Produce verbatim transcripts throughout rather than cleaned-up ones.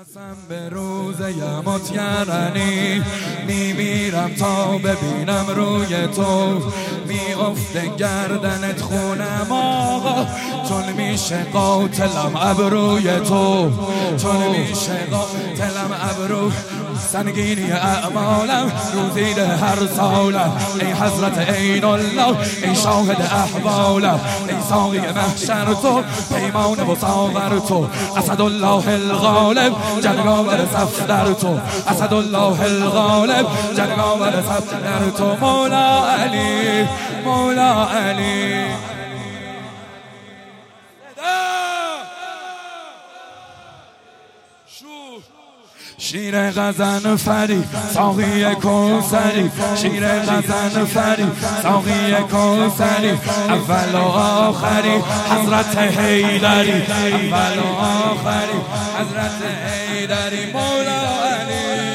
قسم به روز یمتگرنی میمیرم تا ببینم روی تو میافته گردنت خونم آقا، چون میشه قاتلم ابروی تو، چون میشه قاتلم ابرو سنگینی اعمالم روزید هر سالم. ای حضرت عین الله، ای شاهد احوالم، ای ساقی محشر تو، پیمان و ساغر تو، اسدالله الغالب جنگاور صف در تو، اسدالله الغالب جنگاور صف در تو. مولا علی، مولا علی. شیر غزن فری ساقی کوثری، شیر غزن فری ساقی کوثری، اول و آخری حضرت حیدری، اول و آخری حضرت حیدری. مولا علی.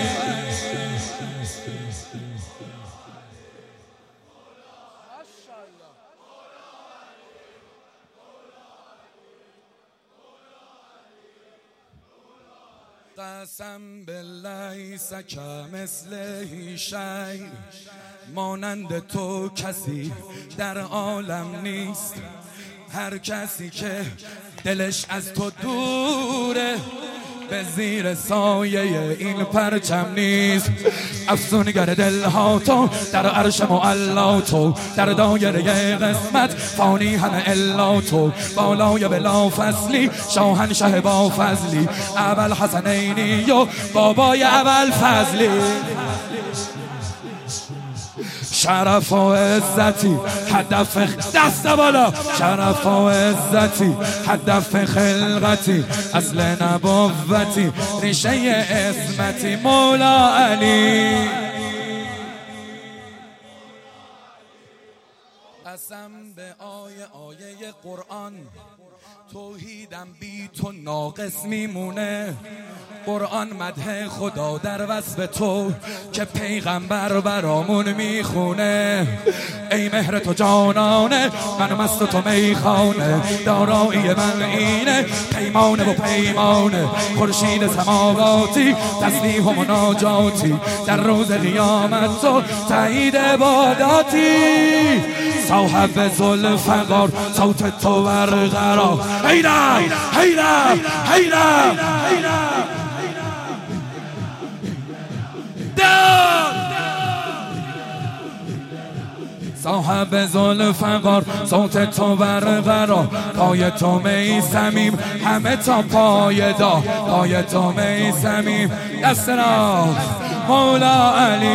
قسم بالله لیس کمثله شیء، مانند تو کسی در عالم نیست. هر کسی که دلش از تو دوره به زیر سایه این پرچم نیست. افسونگر دلها تو، در عرش معلا تو، در دایره قسمت فانی همه الا تو، بالای بلا فصلی شاهنشه با فضلی، اول حسنینی و بابای اول فضلی. شرف و عزتی هدف دست بالا، شرف و عزتی هدف خلقتی، اصل نبوتی ریشه اسمتی. مولا علی. قسم به آیه آیه قرآن، توحیدم بی تو ناقص میمونه. قرآن مدح خدا در وصف تو که پیغمبر برامون میخونه. ای مهر تو جانانه، من مست تو میخانه، دارایی من اینه پیمانه و پیمانه. خورشید سماواتی تسبیح و مناجاتی، در روز قیامت تو تایید عباداتی. صاحب ذوالفقار صوت تو برقرار، هیدا هیدا هیدا صاحب ذوالفقار صوت تو برقرار، پای تو میسمیم همه تا پای دا، پای تو میسمیم. دست راست مولا علی.